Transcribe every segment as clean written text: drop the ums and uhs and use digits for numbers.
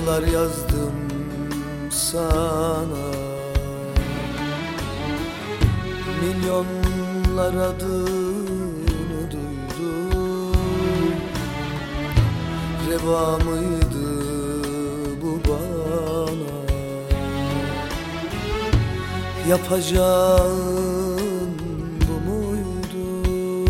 şarkılar yazdım sana. Milyonlar adını duydu, reva mıydı bu bana? Yapacağın bu muydu?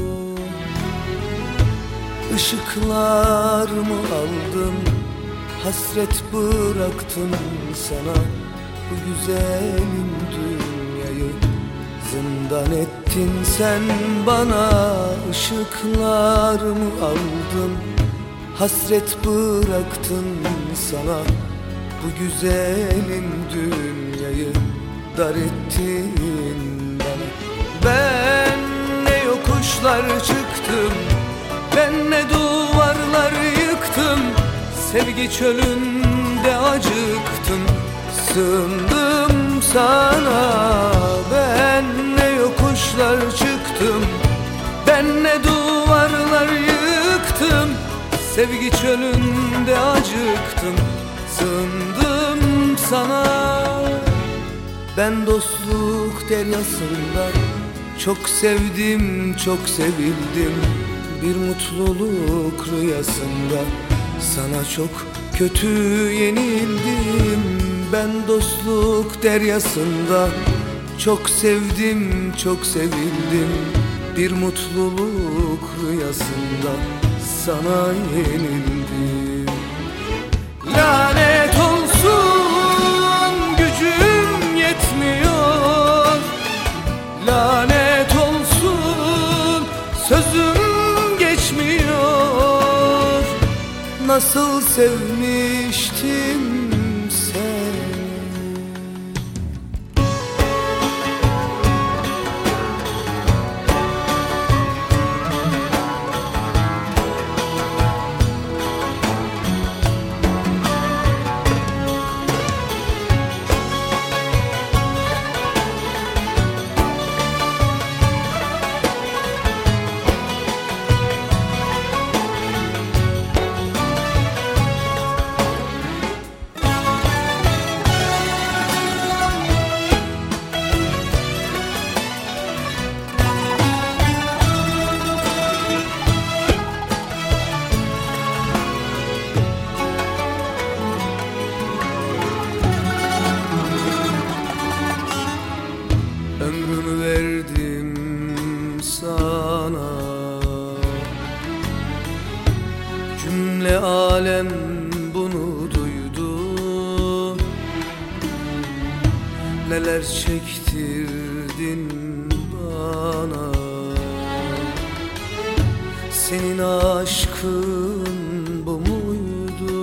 Işıklarımı aldın, hasret bıraktım sana. Bu güzelim dünyayı zindan ettin sen bana. Işıklarımı aldın, hasret bıraktın sana. Bu güzelim dünyayı dar ettin bana. Ben ne yokuşlar çıktım, ben ne duvarlar yıktım. Sevgi çölünde acıktım, sığındım sana. Ben ne yokuşlar çıktım, ben ne duvarlar yıktım. Sevgi çölünde acıktım, sığındım sana. Ben dostluk deryasında çok sevdim, çok sevildim. Bir mutluluk rüyasında sana çok kötü yenildim. Ben dostluk deryasında çok sevdim, çok sevildim. Bir mutluluk rüyasında sana yenildim. Lanet olsun, gücüm yetmiyor. Lanet olsun, sözüm geçmiyor. Nasıl sevmiştim seni. Ömrümü verdim sana, cümle alem bunu duydu. Neler çektirdin bana, senin aşkın bu muydu?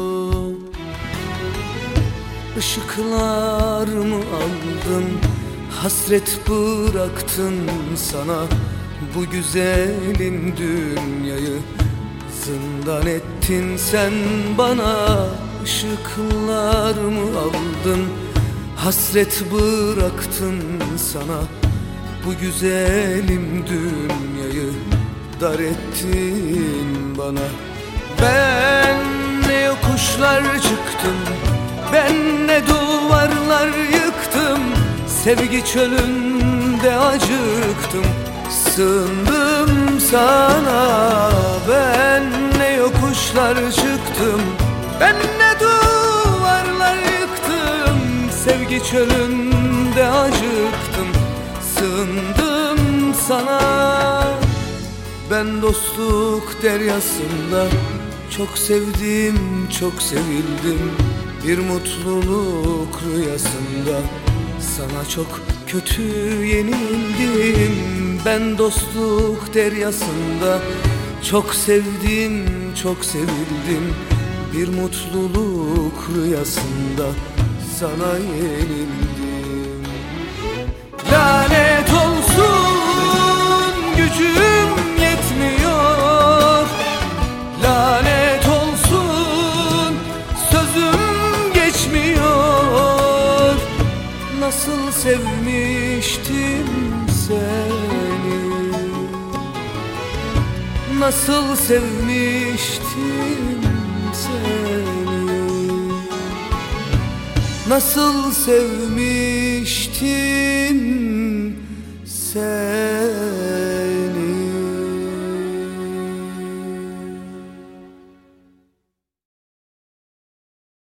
Işıklarımı aldın, hasret bıraktın sana. Bu güzelim dünyayı zindan ettin sen bana. Işıklarımı aldın, hasret bıraktın sana. Bu güzelim dünyayı dar ettin bana. Ben ne yokuşlar çıktım, ben ne duvarlar yıktım. Sevgi çölünde acıktım, sığındım sana. Ben ne yokuşlar çıktım, ben ne duvarlar yıktım. Sevgi çölünde acıktım, sığındım sana. Ben dostluk deryasında çok sevdim, çok sevildim. Bir mutluluk rüyasında sana çok kötü yenildim. Ben dostluk deryasında çok sevdim, çok sevildim. Bir mutluluk rüyasında sana yenildim. Lanet olsun, gücüm yetmiyor. Lanet olsun, sözüm geçmiyor. Nasıl sevmiştim seni, nasıl sevmiştim seni. Nasıl sevmiştim seni.